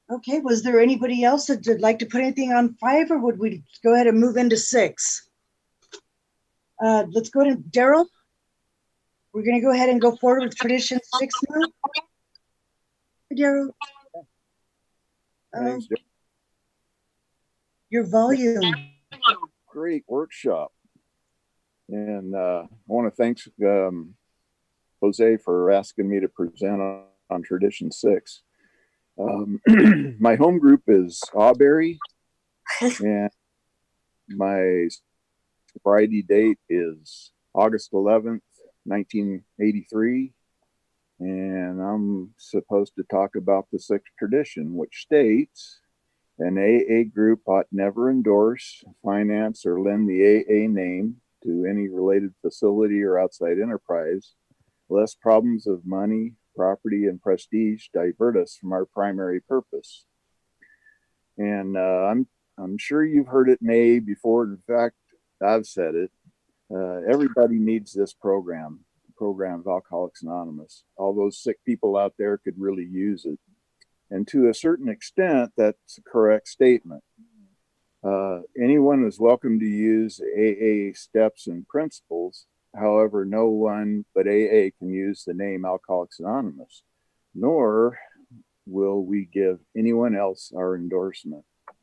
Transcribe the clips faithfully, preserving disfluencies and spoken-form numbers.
Okay, was there anybody else that would like to put anything on five, or would we go ahead and move into six? Uh, let's go to Daryl. We're going to go ahead and go forward with tradition six now. Daryl. Thanks, um, your volume. Great workshop. And uh, I want to thank um, Jose for asking me to present on, on tradition six. Um, my home group is Auberry, and my sobriety date is August eleventh, nineteen eighty-three. And I'm supposed to talk about the sixth tradition, which states an A A group ought never endorse, finance, or lend the A A name to any related facility or outside enterprise, lest problems of money, property, and prestige divert us from our primary purpose. And uh, I'm I'm sure you've heard it in A A before. In fact, I've said it. Uh, everybody needs this program, the program of Alcoholics Anonymous. All those sick people out there could really use it. And to a certain extent, that's a correct statement. Uh, anyone is welcome to use A A steps and principles. However, no one but A A can use the name Alcoholics Anonymous, nor will we give anyone else our endorsement.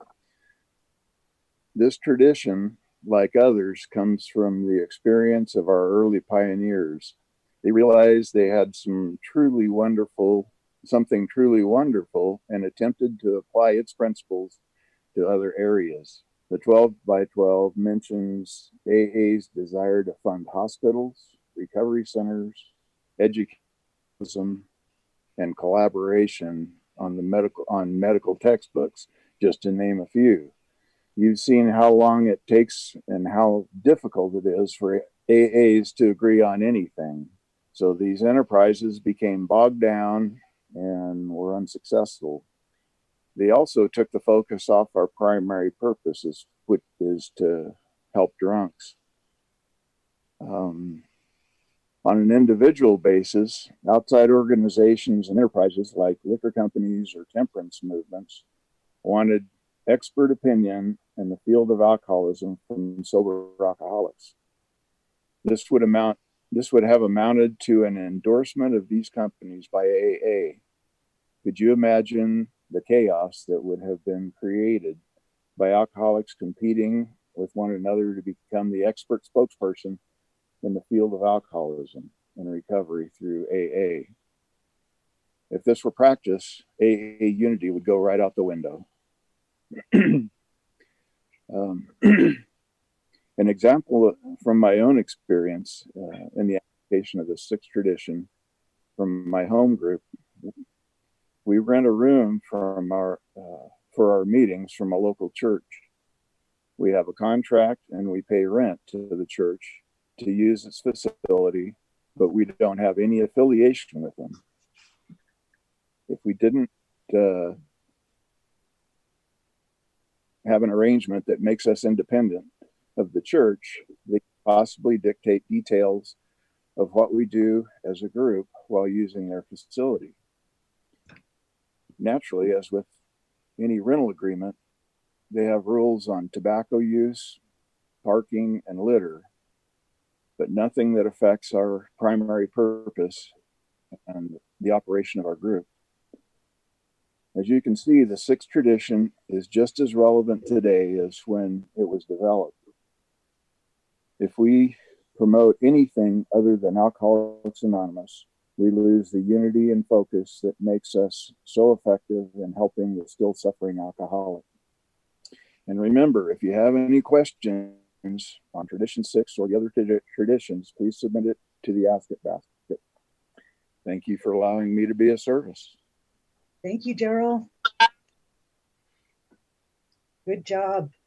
This tradition, like others, comes from the experience of our early pioneers. They realized they had some truly wonderful, something truly wonderful, and attempted to apply its principles to other areas. The twelve by twelve mentions A A's desire to fund hospitals, recovery centers, education, and collaboration on the medical on medical textbooks, just to name a few. You've seen how long it takes and how difficult it is for A As to agree on anything. So these enterprises became bogged down and were unsuccessful. They also took the focus off our primary purposes, which is to help drunks. Um, on an individual basis, outside organizations and enterprises like liquor companies or temperance movements wanted expert opinion in the field of alcoholism from sober alcoholics. This would amount this would have amounted to an endorsement of these companies by A A. Could you imagine the chaos that would have been created by alcoholics competing with one another to become the expert spokesperson in the field of alcoholism and recovery through A A? If this were practice, A A unity would go right out the window. um, an example from my own experience uh, in the application of the sixth tradition from my home group. We rent a room from our uh, for our meetings from a local church. We have a contract and we pay rent to the church to use its facility, but we don't have any affiliation with them. If we didn't uh, have an arrangement that makes us independent of the church, they possibly dictate details of what we do as a group while using their facility. Naturally, as with any rental agreement, they have rules on tobacco use, parking, and litter, but nothing that affects our primary purpose and the operation of our group. As you can see, the sixth tradition is just as relevant today as when it was developed. If we promote anything other than Alcoholics Anonymous, we lose the unity and focus that makes us so effective in helping the still suffering alcoholic. And remember, if you have any questions on tradition six or the other t- traditions, please submit it to the Ask It basket. Thank you for allowing me to be of service. Thank you, Daryl. Good job.